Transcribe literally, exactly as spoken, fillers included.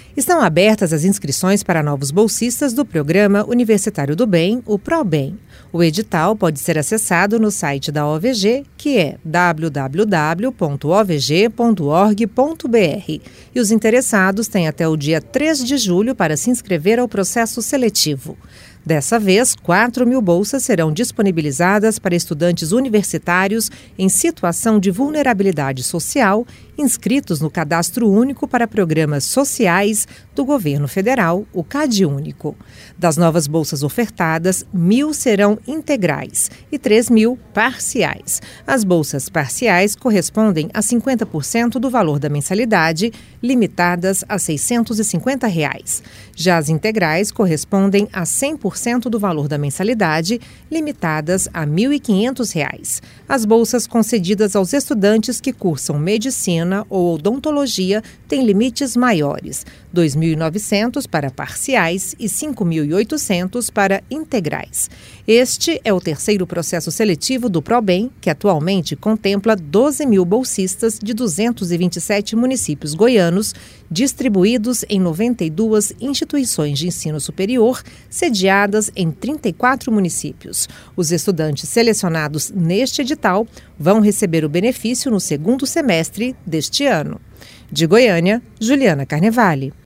Estão abertas as inscrições para novos bolsistas do Programa Universitário do Bem, o ProBem. O edital pode ser acessado no site da O V G, que é w w w ponto o v g ponto org ponto b r. E os interessados têm até o dia três de julho para se inscrever ao processo seletivo. Dessa vez, quatro mil bolsas serão disponibilizadas para estudantes universitários em situação de vulnerabilidade social, inscritos no Cadastro Único para Programas Sociais do Governo Federal, o CadÚnico. Das novas bolsas ofertadas, mil serão integrais e três mil parciais. As bolsas parciais correspondem a cinquenta por cento do valor da mensalidade, limitadas a seiscentos e cinquenta reais. Já as integrais correspondem a cem por cento do valor da mensalidade, limitadas a mil e quinhentos reais. As bolsas concedidas aos estudantes que cursam medicina ou odontologia têm limites maiores, dois mil e novecentos para parciais e cinco mil e oitocentos para integrais. Este é o terceiro processo seletivo do ProBem, que atualmente contempla doze mil bolsistas de duzentos e vinte e sete municípios goianos, distribuídos em noventa e duas instituições de ensino superior, sediadas em trinta e quatro municípios. Os estudantes selecionados neste edital vão receber o benefício no segundo semestre deste ano. De Goiânia, Juliana Carnevale.